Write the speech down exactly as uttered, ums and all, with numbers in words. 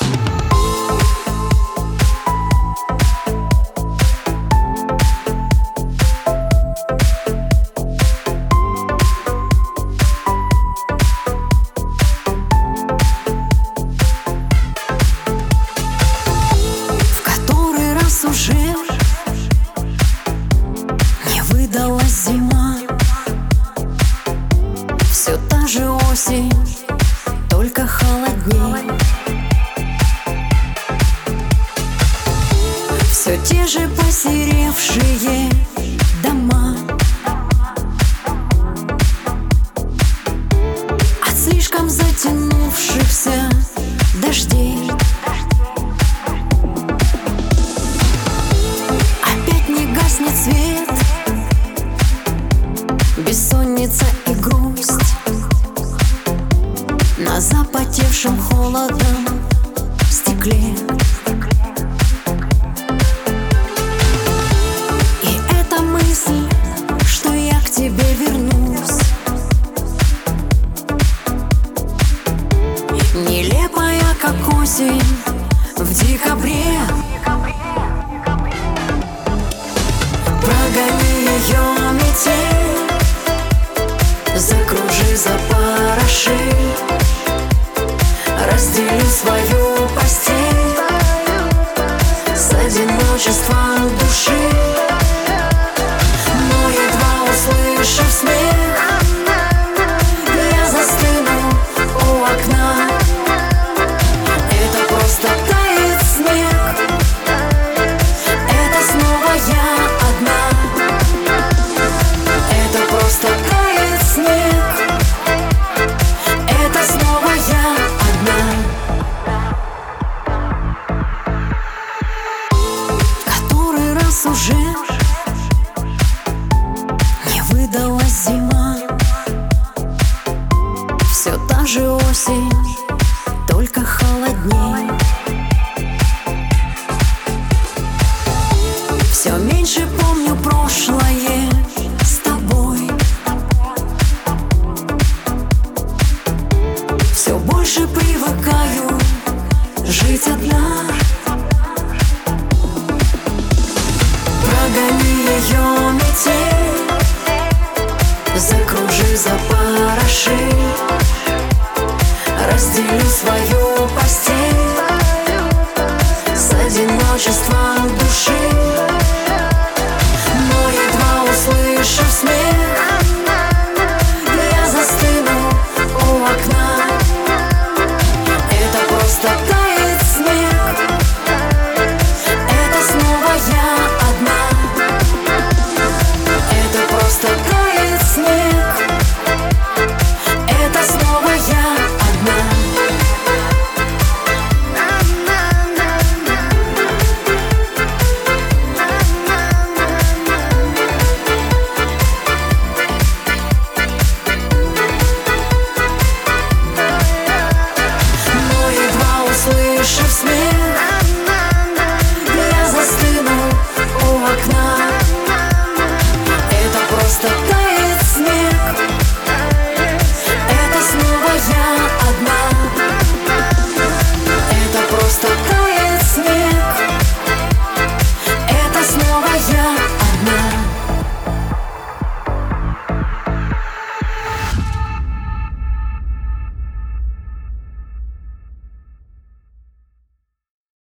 Уже не выдалась зима, все та же осень, только холодней. Все те же посеревшие дома от слишком затянувшихся дождей. Гаснет свет, бессонница и грусть на запотевшем холодом стекле. И эта мысль, что я к тебе вернусь, нелепая, как осень в декабре. Прогони ее метель, закружи, запороши, раздели свою постель с одиночеством души. Но едва услышав смех, я застыну у окна. Это просто тает снег, это снова я одна. Это просто тает снег, это снова я одна. Который раз уже не выдалась зима, все та же осень, только холодней. Все меньше помню прошлое с тобой, все больше привыкаю жить одна. Прогони ее метель, закружи, запороши, раздели свою постель с одиночеством